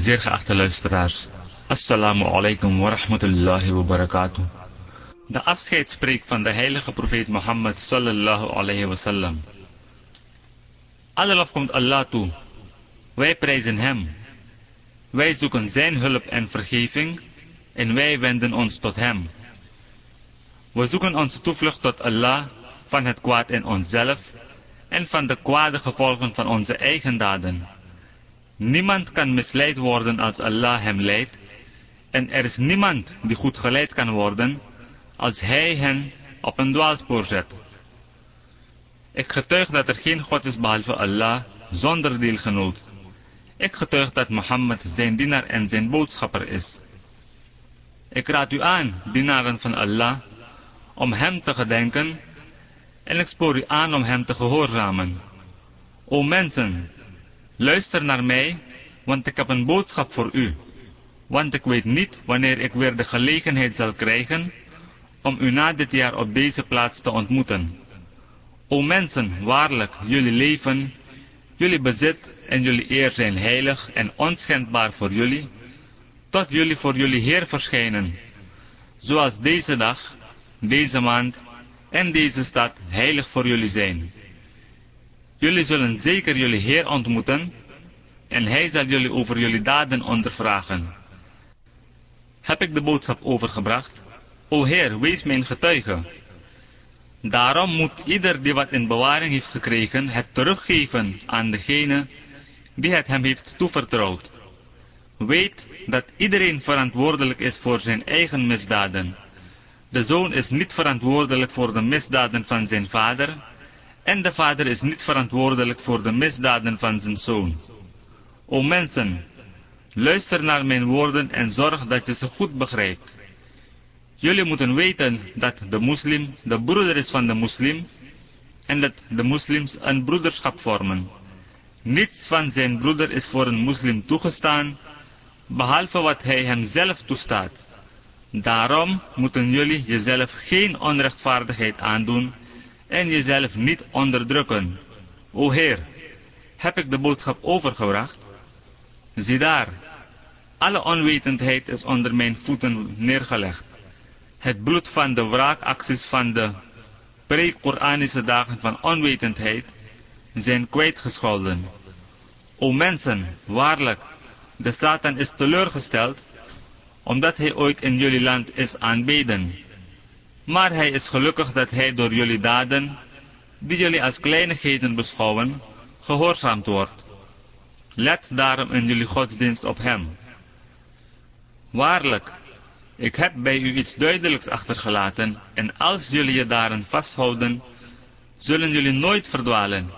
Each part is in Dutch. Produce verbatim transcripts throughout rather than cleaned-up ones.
Zeer geachte luisteraars, assalamu alaikum wa rahmatullahi wa barakatuh. De afscheidspreek van de heilige profeet Mohammed sallallahu alayhi wa sallam. Alle lof komt Allah toe. Wij prijzen hem. Wij zoeken zijn hulp en vergeving en wij wenden ons tot hem. We zoeken onze toevlucht tot Allah van het kwaad in onszelf en van de kwade gevolgen van onze eigen daden. Niemand kan misleid worden als Allah hem leidt, en er is niemand die goed geleid kan worden als hij hen op een dwaalspoor zet. Ik getuig dat er geen God is behalve Allah, zonder deelgenoot. Ik getuig dat Mohammed zijn dienaar en zijn boodschapper is. Ik raad u aan, dienaren van Allah, om hem te gedenken, en ik spoor u aan om hem te gehoorzamen. O mensen, luister naar mij, want ik heb een boodschap voor u. Want ik weet niet wanneer ik weer de gelegenheid zal krijgen om u na dit jaar op deze plaats te ontmoeten. O mensen, waarlijk, jullie leven, jullie bezit en jullie eer zijn heilig en onschendbaar voor jullie, tot jullie voor jullie Heer verschijnen, zoals deze dag, deze maand en deze stad heilig voor jullie zijn. Jullie zullen zeker jullie Heer ontmoeten, en hij zal jullie over jullie daden ondervragen. Heb ik de boodschap overgebracht? O Heer, wees mijn getuige. Daarom moet ieder die wat in bewaring heeft gekregen, het teruggeven aan degene die het hem heeft toevertrouwd. Weet dat iedereen verantwoordelijk is voor zijn eigen misdaden. De zoon is niet verantwoordelijk voor de misdaden van zijn vader, en de vader is niet verantwoordelijk voor de misdaden van zijn zoon. O mensen, luister naar mijn woorden en zorg dat je ze goed begrijpt. Jullie moeten weten dat de moslim de broeder is van de moslim en dat de moslims een broederschap vormen. Niets van zijn broeder is voor een moslim toegestaan, behalve wat hij hemzelf toestaat. Daarom moeten jullie jezelf geen onrechtvaardigheid aandoen en jezelf niet onderdrukken. O Heer, heb ik de boodschap overgebracht? Zie daar, alle onwetendheid is onder mijn voeten neergelegd. Het bloed van de wraakacties van de pre-Koranische dagen van onwetendheid zijn kwijtgescholden. O mensen, waarlijk, de Satan is teleurgesteld, omdat hij ooit in jullie land is aanbeden. Maar hij is gelukkig dat hij door jullie daden, die jullie als kleinigheden beschouwen, gehoorzaamd wordt. Let daarom in jullie godsdienst op hem. Waarlijk, ik heb bij u iets duidelijks achtergelaten, en als jullie je daarin vasthouden, zullen jullie nooit verdwalen.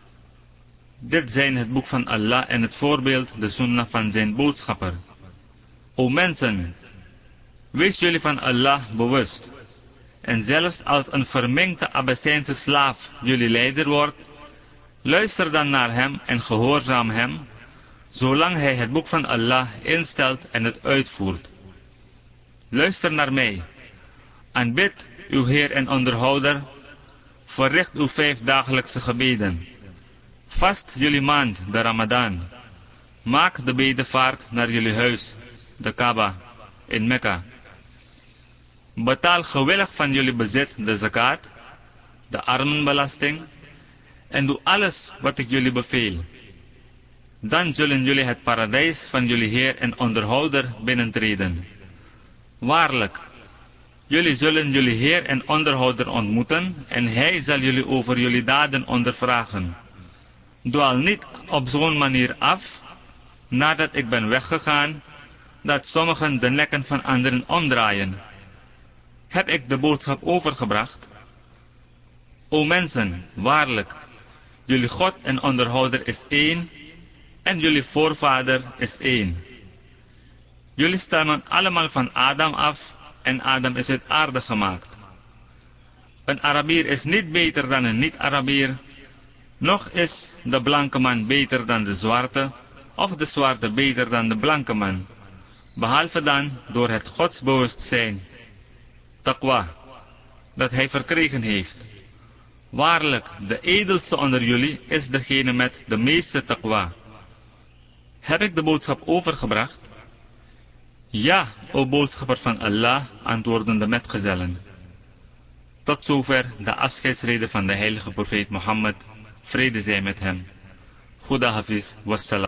Dit zijn het boek van Allah en het voorbeeld, de sunnah van zijn boodschapper. O mensen, wees jullie van Allah bewust, en zelfs als een verminkte Abyssijnse slaaf jullie leider wordt, luister dan naar hem en gehoorzaam hem, zolang hij het boek van Allah instelt en het uitvoert. Luister naar mij. Aanbid uw Heer en onderhouder. Verricht uw vijf dagelijkse gebeden. Vast jullie maand, de Ramadan. Maak de bedevaart naar jullie huis, de Kaaba, in Mekka. Betaal gewillig van jullie bezit de zakat, de armenbelasting, en doe alles wat ik jullie beveel. Dan zullen jullie het paradijs van jullie Heer en onderhouder binnentreden. Waarlijk, jullie zullen jullie Heer en onderhouder ontmoeten, en hij zal jullie over jullie daden ondervragen. Dwaal niet op zo'n manier af, nadat ik ben weggegaan, dat sommigen de nekken van anderen omdraaien. Heb ik de boodschap overgebracht? O mensen, waarlijk, jullie God en onderhouder is één, en jullie voorvader is één. Jullie stammen allemaal van Adam af, en Adam is uit aarde gemaakt. Een Arabier is niet beter dan een niet-Arabier, noch is de blanke man beter dan de zwarte, of de zwarte beter dan de blanke man, behalve dan door het godsbewustzijn, taqwa, dat hij verkregen heeft. Waarlijk, de edelste onder jullie is degene met de meeste taqwa. Heb ik de boodschap overgebracht? Ja, o boodschapper van Allah, antwoordden de metgezellen. Tot zover de afscheidsrede van de heilige profeet Mohammed, vrede zij met hem. Goeda Hafiz, wassalam.